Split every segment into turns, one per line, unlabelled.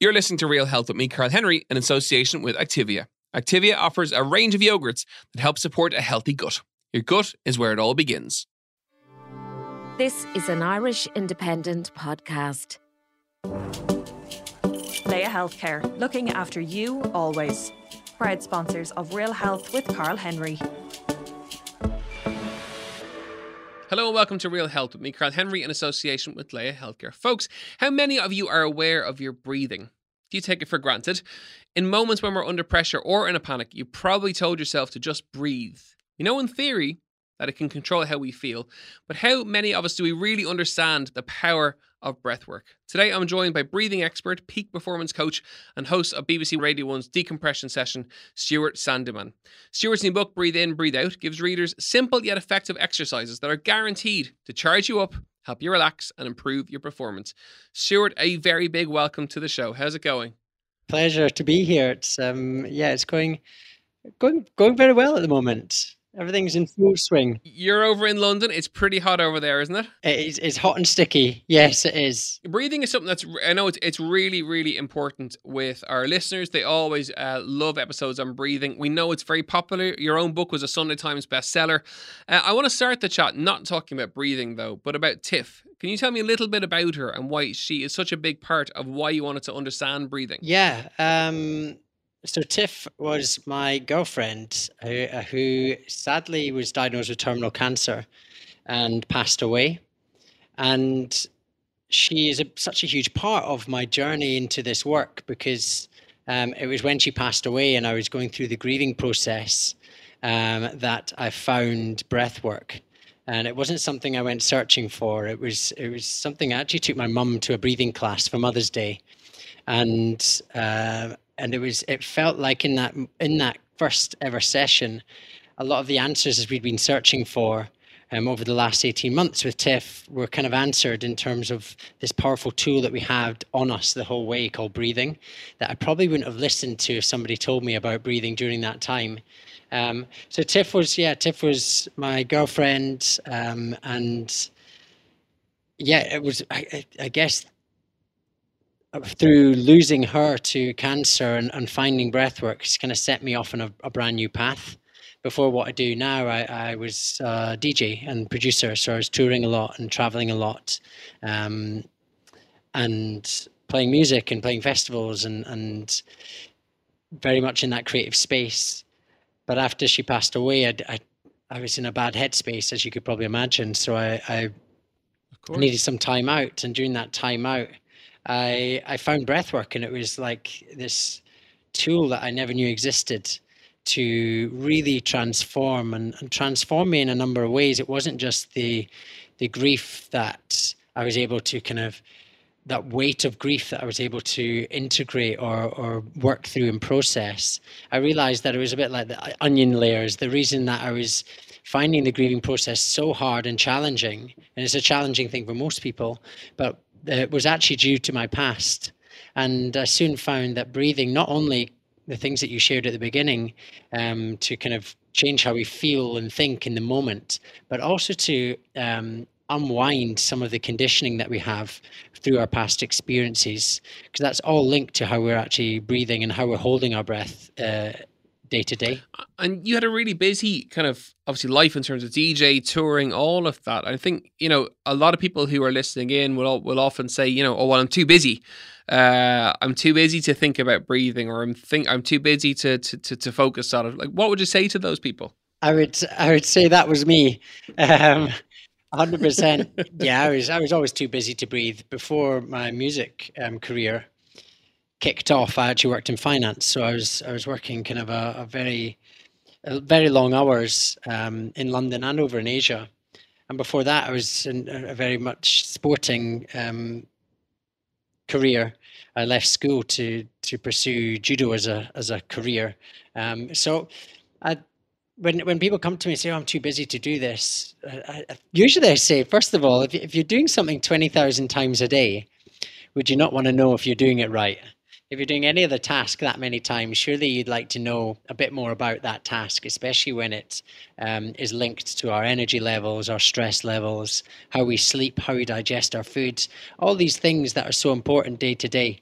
You're listening to Real Health with me, Carl Henry, in association with Activia. Activia offers a range of yogurts that help support a healthy gut. Your gut is where it all begins.
This is an Irish Independent podcast.
Laya Healthcare, looking after you always. Proud sponsors of Real Health with Carl Henry.
Hello and welcome to Real Health with me, Carl Henry, in association with Laya Healthcare. Folks, how many of you are aware of your breathing? Do you take it for granted? In moments when we're under pressure or in a panic, you probably told yourself to just breathe. You know, in theory, that it can control how we feel. But how many of us do we really understand the power of breath work? Today, I'm joined by breathing expert, peak performance coach, and host of BBC Radio 1's Decompression Session, Stuart Sandeman. Stuart's new book, Breathe In, Breathe Out, gives readers simple yet effective exercises that are guaranteed to charge you up, help you relax, and improve your performance. Stuart, a very big welcome to the show. How's it going?
Pleasure to be here. It's going very well at the moment. Everything's in full swing.
You're over in London. It's pretty hot over there, isn't it?
It's hot and sticky. Yes, it is.
Breathing is something that's, I know it's really, really important with our listeners. They always love episodes on breathing. We know it's very popular. Your own book was a Sunday Times bestseller. I want to start the chat not talking about breathing though, but about Tiff. Can you tell me a little bit about her and why she is such a big part of why you wanted to understand breathing?
Yeah. So Tiff was my girlfriend who sadly was diagnosed with terminal cancer and passed away. And she is such a huge part of my journey into this work because it was when she passed away and I was going through the grieving process that I found breath work. And it wasn't something I went searching for. It was something I actually took my mum to a breathing class for Mother's Day. And it felt like in that first ever session, a lot of the answers as we'd been searching for over the last 18 months with Tiff were kind of answered in terms of this powerful tool that we had on us the whole way called breathing that I probably wouldn't have listened to if somebody told me about breathing during that time. So Tiff was my girlfriend, and yeah, it was, I guess, through losing her to cancer and finding breathwork, it's kind of set me off on a brand new path. Before what I do now, I was a DJ and producer, so I was touring a lot and traveling a lot, and playing music and playing festivals and very much in that creative space. But after she passed away, I was in a bad headspace, as you could probably imagine. So I needed some time out, and during that time out, I found breathwork, and it was like this tool that I never knew existed to really transform and transform me in a number of ways. It wasn't just the grief that I was able to that weight of grief that I was able to integrate or work through and process. I realized that it was a bit like the onion layers. The reason that I was finding the grieving process so hard and challenging, and it's a challenging thing for most people, but it was actually due to my past. And I soon found that breathing, not only the things that you shared at the beginning, to kind of change how we feel and think in the moment, but also to unwind some of the conditioning that we have through our past experiences, because that's all linked to how we're actually breathing and how we're holding our breath day to day.
And you had a really busy kind of obviously life in terms of DJ, touring, all of that. I think, a lot of people who are listening in will often say, oh, well, I'm too busy. I'm too busy to think about breathing, or I'm too busy to focus on it. Like, what would you say to those people?
I would say that was me. 100%. Yeah, I was always too busy to breathe. Before my music career kicked off, I actually worked in finance, so I was working kind of a very long hours in London and over in Asia. And before that, I was in a very much sporting career. I left school to pursue judo as a career. So when people come to me and say, "Oh, I'm too busy to do this," usually I say, first of all, if you're doing something 20,000 times a day, would you not want to know if you're doing it right? If you're doing any other task that many times, surely you'd like to know a bit more about that task, especially when it is linked to our energy levels, our stress levels, how we sleep, how we digest our foods, all these things that are so important day to day.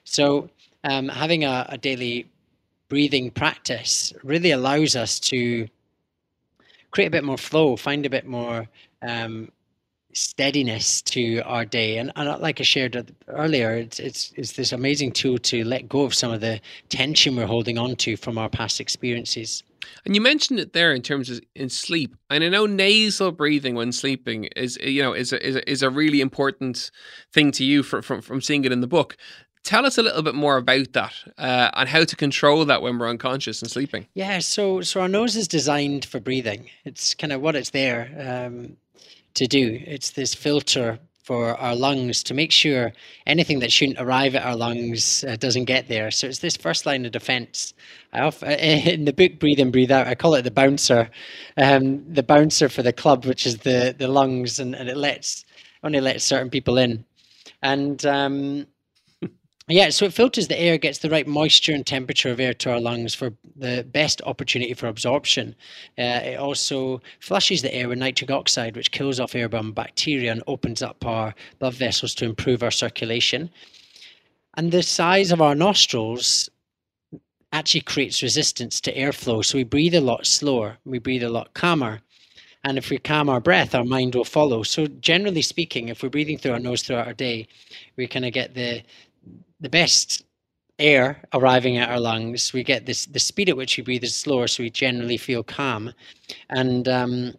So having a daily breathing practice really allows us to create a bit more flow, find a bit more steadiness to our day. And like I shared earlier, it's this amazing tool to let go of some of the tension we're holding on to from our past experiences.
And you mentioned it there in terms of in sleep, and I know nasal breathing when sleeping is a really important thing to you from seeing it in the book. Tell us a little bit more about that and how to control that when we're unconscious and sleeping.
Yeah, so our nose is designed for breathing. It's kind of what it's there to do. It's this filter for our lungs to make sure anything that shouldn't arrive at our lungs doesn't get there. So it's this first line of defense. In the book Breathe In, Breathe Out, I call it the bouncer for the club, which is the lungs, and it only lets certain people in. And yeah, so it filters the air, gets the right moisture and temperature of air to our lungs for the best opportunity for absorption. It also flushes the air with nitric oxide, which kills off airborne bacteria and opens up our blood vessels to improve our circulation. And the size of our nostrils actually creates resistance to airflow. So we breathe a lot slower, we breathe a lot calmer. And if we calm our breath, our mind will follow. So generally speaking, if we're breathing through our nose throughout our day, we kind of get the best air arriving at our lungs. We get the speed at which we breathe is slower, so we generally feel calm. And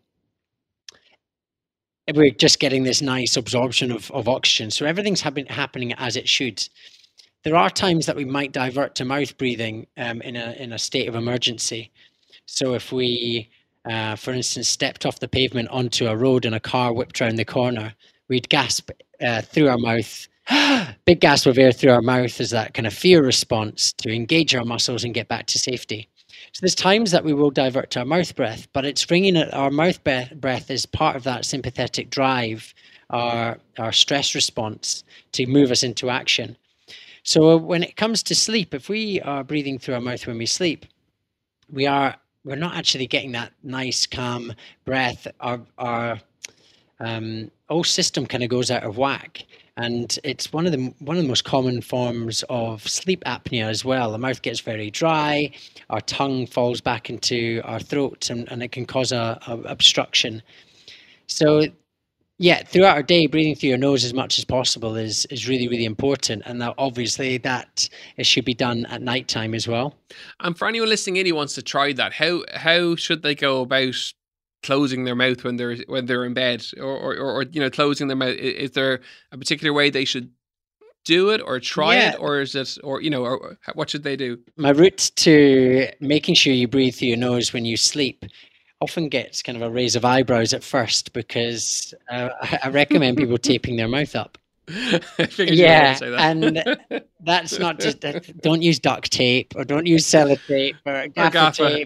we're just getting this nice absorption of oxygen. So everything's happening as it should. There are times that we might divert to mouth breathing in a state of emergency. So if we, for instance, stepped off the pavement onto a road and a car whipped around the corner, we'd gasp through our mouth. Big gasp of air through our mouth is that kind of fear response to engage our muscles and get back to safety. So there's times that we will divert to our mouth breath, but it's bringing our mouth breath is part of that sympathetic drive, our stress response to move us into action. So when it comes to sleep, if we are breathing through our mouth when we sleep, we're not actually getting that nice calm breath. Our whole system kind of goes out of whack. And it's one of the most common forms of sleep apnea as well. The mouth gets very dry, our tongue falls back into our throat, and it can cause a obstruction. So yeah, throughout our day, breathing through your nose as much as possible is really, really important. And now obviously it should be done at nighttime as well.
And for anyone listening in who wants to try that, how should they go about closing their mouth when they're in bed, or closing their mouth? Is there a particular way they should do it or try it, or is it, or what should they do?
My route to making sure you breathe through your nose when you sleep often gets kind of a raise of eyebrows at first, because I recommend people taping their mouth up. Yeah, and that's not just don't use duct tape or don't use sellotape or gaffer tape.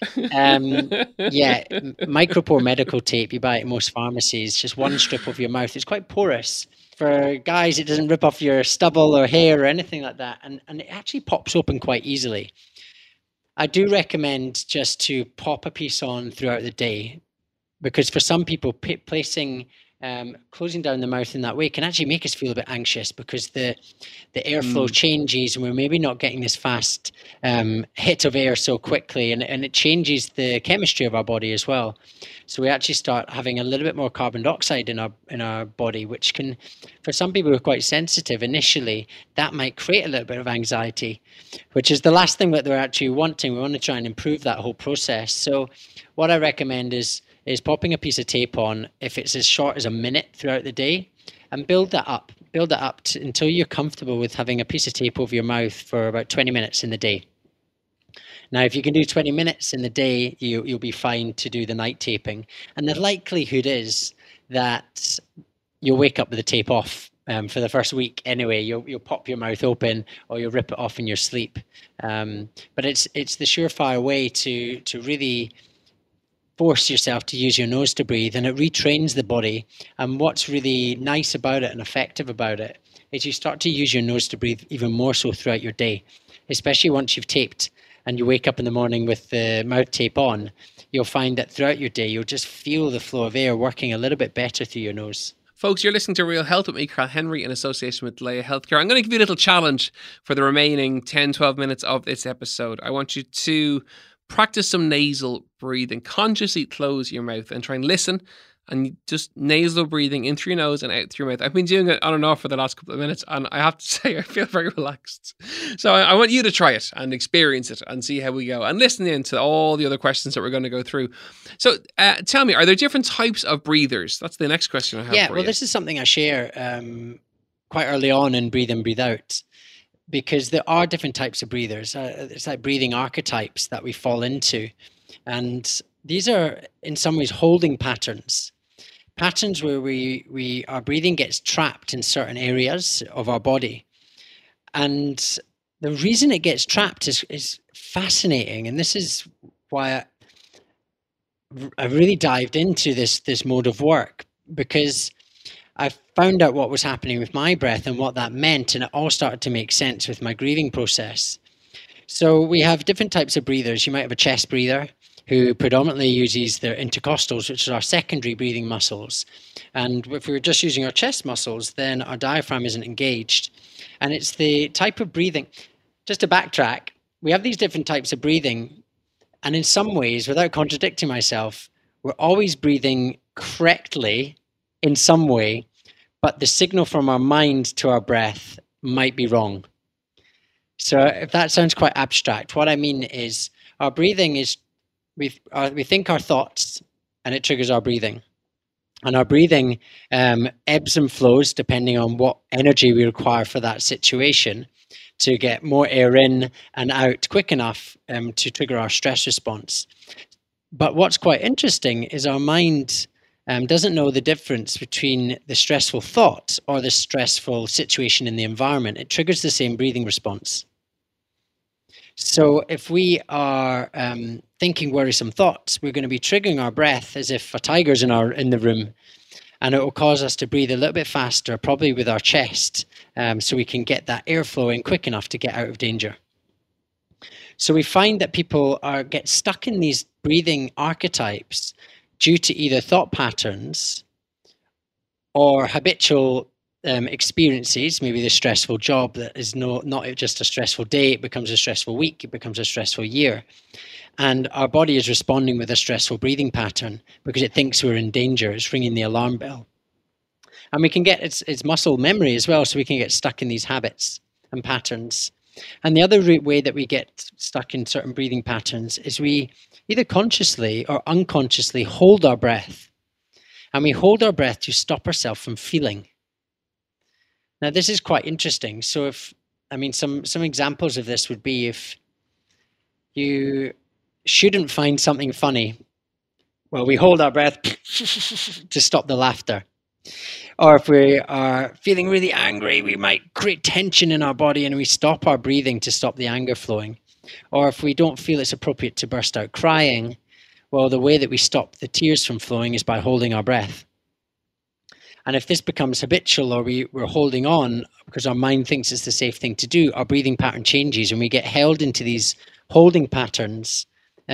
Micropore medical tape, you buy it at most pharmacies, just one strip of your mouth. It's quite porous. For guys, it doesn't rip off your stubble or hair or anything like that, and it actually pops open quite easily. I do recommend just to pop a piece on throughout the day, because for some people, closing down the mouth in that way can actually make us feel a bit anxious, because the airflow changes and we're maybe not getting this fast hit of air so quickly, and it changes the chemistry of our body as well. So we actually start having a little bit more carbon dioxide in our body, which can, for some people who are quite sensitive initially, that might create a little bit of anxiety, which is the last thing that they're actually wanting. We want to try and improve that whole process. So what I recommend is popping a piece of tape on, if it's as short as a minute throughout the day, and build that up until you're comfortable with having a piece of tape over your mouth for about 20 minutes in the day. Now, if you can do 20 minutes in the day, you'll be fine to do the night taping. And the likelihood is that you'll wake up with the tape off for the first week anyway. You'll pop your mouth open, or you'll rip it off in your sleep. But it's the surefire way to really force yourself to use your nose to breathe, and it retrains the body. And what's really nice about it and effective about it is you start to use your nose to breathe even more so throughout your day, especially once you've taped and you wake up in the morning with the mouth tape on. You'll find that throughout your day, you'll just feel the flow of air working a little bit better through your nose.
Folks, you're listening to Real Health with me, Carl Henry, in association with Leia Healthcare. I'm going to give you a little challenge for the remaining 10, 12 minutes of this episode. I want you to practice some nasal breathing. Consciously close your mouth and try and listen, and just nasal breathing in through your nose and out through your mouth. I've been doing it on and off for the last couple of minutes, and I have to say I feel very relaxed. So I want you to try it and experience it and see how we go, and listen in to all the other questions that we're going to go through. So tell me, are there different types of breathers? That's the next question I have for you.
This is something I share quite early on in Breathe In, Breathe Out, because there are different types of breathers. It's like breathing archetypes that we fall into. And these are, in some ways, holding patterns where our breathing gets trapped in certain areas of our body. And the reason it gets trapped is fascinating. And this is why I really dived into this mode of work, because I found out what was happening with my breath and what that meant, and it all started to make sense with my grieving process. So we have different types of breathers. You might have a chest breather who predominantly uses their intercostals, which are our secondary breathing muscles. And if we were just using our chest muscles, then our diaphragm isn't engaged. And it's the type of breathing, just to backtrack, we have these different types of breathing. And in some ways, without contradicting myself, we're always breathing correctly in some way, but the signal from our mind to our breath might be wrong. So if that sounds quite abstract, what I mean is our breathing is, we think our thoughts and it triggers our breathing. And our breathing ebbs and flows depending on what energy we require for that situation to get more air in and out quick enough to trigger our stress response. But what's quite interesting is our mind doesn't know the difference between the stressful thought or the stressful situation in the environment. It triggers the same breathing response. So if we are thinking worrisome thoughts, we're going to be triggering our breath as if a tiger's in the room, and it will cause us to breathe a little bit faster, probably with our chest, so we can get that airflow in quick enough to get out of danger. So we find that people get stuck in these breathing archetypes due to either thought patterns or habitual experiences, maybe the stressful job that is not just a stressful day, it becomes a stressful week, it becomes a stressful year. And our body is responding with a stressful breathing pattern because it thinks we're in danger, it's ringing the alarm bell. And we can get, it's muscle memory as well, so we can get stuck in these habits and patterns. And the other way that we get stuck in certain breathing patterns is we either consciously or unconsciously hold our breath. And we hold our breath to stop ourselves from feeling. Now, this is quite interesting. So some examples of this would be if you shouldn't find something funny, well, we hold our breath to stop the laughter. Or if we are feeling really angry, we might create tension in our body and we stop our breathing to stop the anger flowing. Or if we don't feel it's appropriate to burst out crying, well, the way that we stop the tears from flowing is by holding our breath. And if this becomes habitual, or we're holding on because our mind thinks it's the safe thing to do, our breathing pattern changes and we get held into these holding patterns,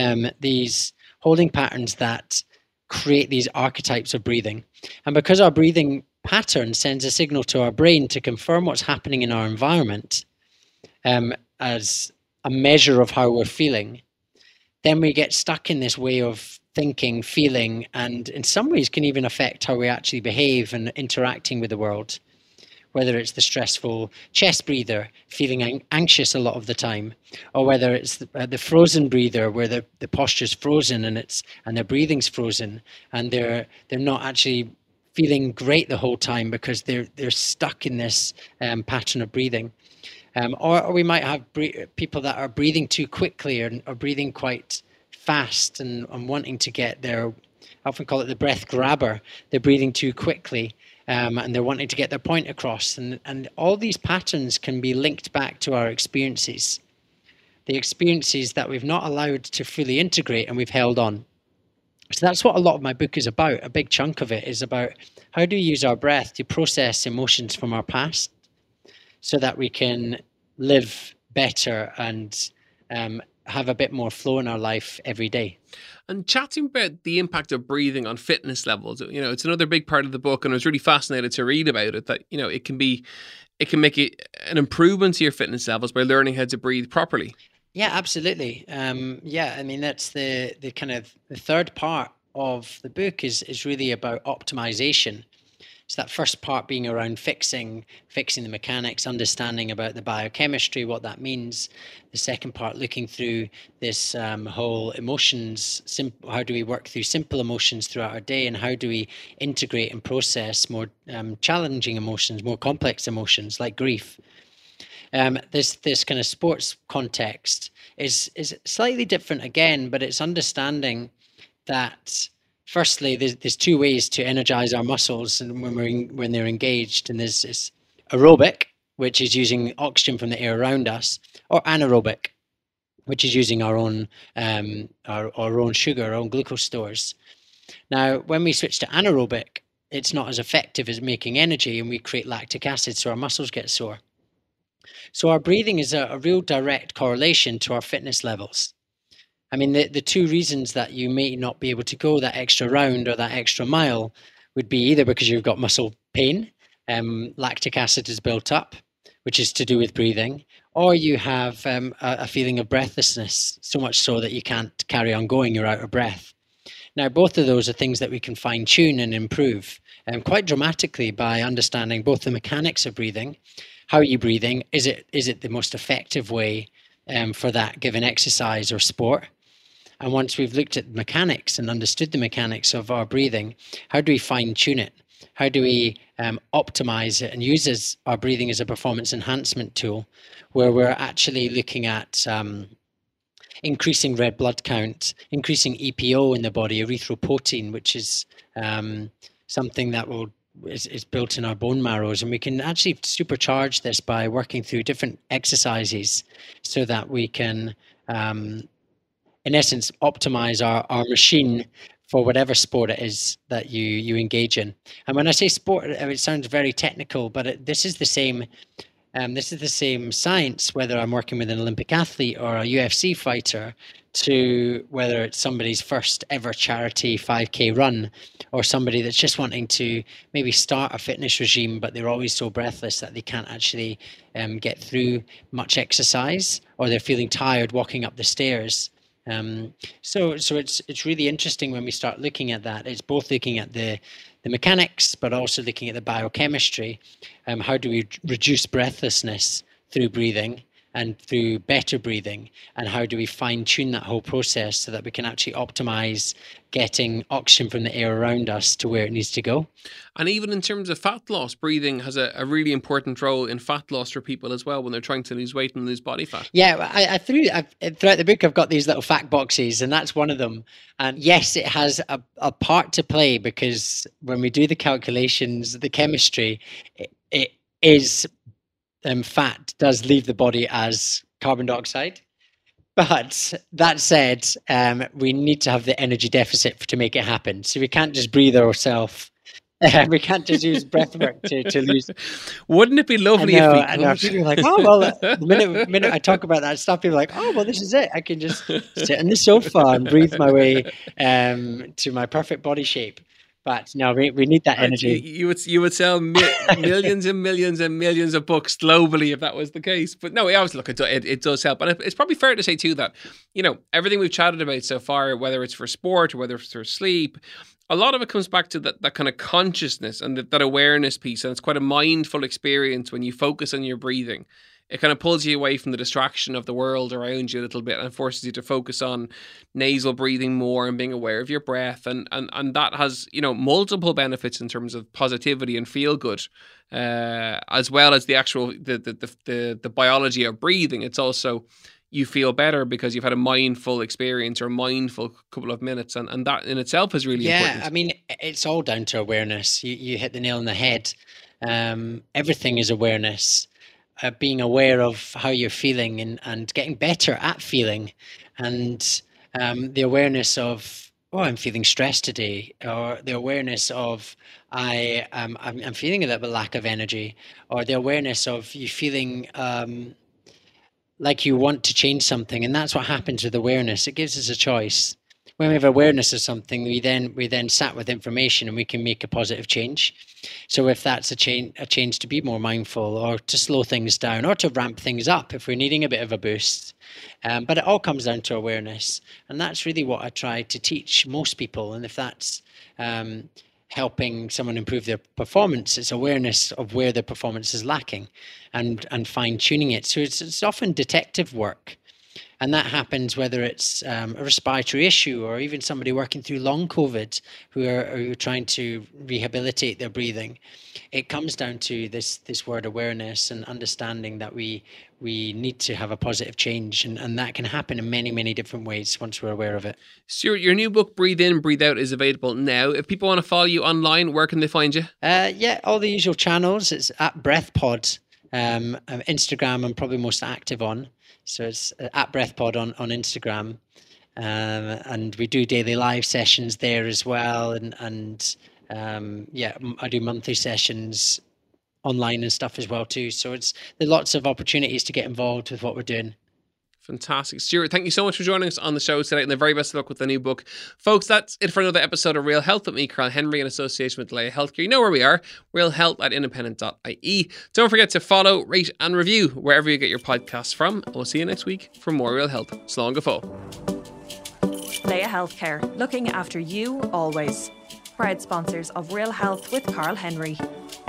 that create these archetypes of breathing. And because our breathing pattern sends a signal to our brain to confirm what's happening in our environment as a measure of how we're feeling, then we get stuck in this way of thinking, feeling, and in some ways can even affect how we actually behave and interacting with the world. Whether it's the stressful chest breather feeling anxious a lot of the time, or whether it's the frozen breather where the posture's frozen and their breathing's frozen and they're not actually feeling great the whole time because they're stuck in this pattern of breathing. Or we might have people that are breathing too quickly or breathing quite fast and wanting to get I often call it the breath grabber. They're breathing too quickly and they're wanting to get their point across. And all these patterns can be linked back to our experiences, the experiences that we've not allowed to fully integrate and we've held on. So that's what a lot of my book is about. A big chunk of it is about how do we use our breath to process emotions from our past so that we can live better and have a bit more flow in our life every day.
And chatting about the impact of breathing on fitness levels, it's another big part of the book, and I was really fascinated to read about it. That it can make an improvement to your fitness levels by learning how to breathe properly.
Yeah, absolutely. Yeah, I mean that's the kind of the third part of the book is really about optimization. So that first part being around fixing the mechanics, understanding about the biochemistry, what that means. The second part looking through this whole emotions, how do we work through simple emotions throughout our day, and how do we integrate and process more challenging emotions, more complex emotions like grief. This kind of sports context is slightly different again, but it's understanding that firstly, there's two ways to energize our muscles, and when they're engaged, and there's aerobic, which is using oxygen from the air around us, or anaerobic, which is using our own sugar, our own glucose stores. Now, when we switch to anaerobic, it's not as effective as making energy, and we create lactic acid, so our muscles get sore. So our breathing is a real direct correlation to our fitness levels. I mean, the two reasons that you may not be able to go that extra round or that extra mile would be either because you've got muscle pain, lactic acid is built up, which is to do with breathing, or you have a feeling of breathlessness, so much so that you can't carry on going, you're out of breath. Now, both of those are things that we can fine tune and improve quite dramatically by understanding both the mechanics of breathing. How are you breathing? Is it the most effective way for that given exercise or sport? And once we've looked at mechanics and understood the mechanics of our breathing, how do we fine tune it? How do we optimize it and use our breathing as a performance enhancement tool, where we're actually looking at increasing red blood count, increasing EPO in the body, erythropoietin, which is something that is built in our bone marrows, and we can actually supercharge this by working through different exercises so that we can in essence optimize our machine for whatever sport it is that you engage in. And when I say sport, it sounds very technical, but this is the same science, whether I'm working with an Olympic athlete or a UFC fighter, to whether it's somebody's first ever charity 5K run, or somebody that's just wanting to maybe start a fitness regime, but they're always so breathless that they can't actually get through much exercise, or they're feeling tired walking up the stairs. So it's really interesting when we start looking at that. It's both looking at the mechanics, but also looking at the biochemistry. How do we reduce breathlessness through breathing and through better breathing? And how do we fine tune that whole process so that we can actually optimize getting oxygen from the air around us to where it needs to go?
And even in terms of fat loss, breathing has a really important role in fat loss for people as well when they're trying to lose weight and lose body fat.
Yeah, throughout the book, I've got these little fact boxes, and that's one of them. And yes, it has a part to play, because when we do the calculations, the chemistry, it is fat does leave the body as carbon dioxide. But that said, we need to have the energy deficit to make it happen. So we can't just breathe ourselves. We can't just use breath work to lose.
Wouldn't it be lovely if we could?
I know. People are like, oh, well, the minute I talk about that stuff, people are like, oh, well, this is it. I can just sit on the sofa and breathe my way to my perfect body shape. But no, we need that energy.
You would sell millions and millions and millions of books globally if that was the case. But no, it does help. And it's probably fair to say too that, everything we've chatted about so far, whether it's for sport or whether it's for sleep, a lot of it comes back to that kind of consciousness and that awareness piece. And it's quite a mindful experience when you focus on your breathing. It kind of pulls you away from the distraction of the world around you a little bit and forces you to focus on nasal breathing more and being aware of your breath. And that has, multiple benefits in terms of positivity and feel good, as well as the actual, the biology of breathing. It's also, you feel better because you've had a mindful experience or a mindful couple of minutes. And that in itself is really important.
Yeah, I mean, it's all down to awareness. You hit the nail on the head. Everything is awareness. Being aware of how you're feeling and getting better at feeling, and the awareness of, oh, I'm feeling stressed today, or the awareness of I'm feeling a little bit lack of energy, or the awareness of you feeling like you want to change something, and that's what happens with awareness. It gives us a choice. When we have awareness of something, we then sat with information and we can make a positive change. So if that's a change to be more mindful, or to slow things down, or to ramp things up if we're needing a bit of a boost. But it all comes down to awareness, and that's really what I try to teach most people. And if that's helping someone improve their performance, it's awareness of where their performance is lacking, and fine tuning it. So it's often detective work. And that happens whether it's a respiratory issue, or even somebody working through long COVID who are trying to rehabilitate their breathing. It comes down to this word awareness, and understanding that we need to have a positive change. And that can happen in many, many different ways once we're aware of it.
Stuart, your new book, Breathe In, Breathe Out, is available now. If people want to follow you online, where can they find you?
Yeah, all the usual channels. It's at BreathPod. Instagram I'm probably most active on. So it's at BreathPod on Instagram. And we do daily live sessions there as well. And I do monthly sessions online and stuff as well too. So there's lots of opportunities to get involved with what we're doing.
Fantastic. Stuart, thank you so much for joining us on the show today, and the very best of luck with the new book. Folks, that's it for another episode of Real Health with me, Carl Henry, in association with Laya Healthcare. You know where we are, realhealth@independent.ie. Don't forget to follow, rate and review wherever you get your podcasts from. And we'll see you next week for more Real Health. Slán go fóill.
Laya Healthcare, looking after you always. Proud sponsors of Real Health with Carl Henry.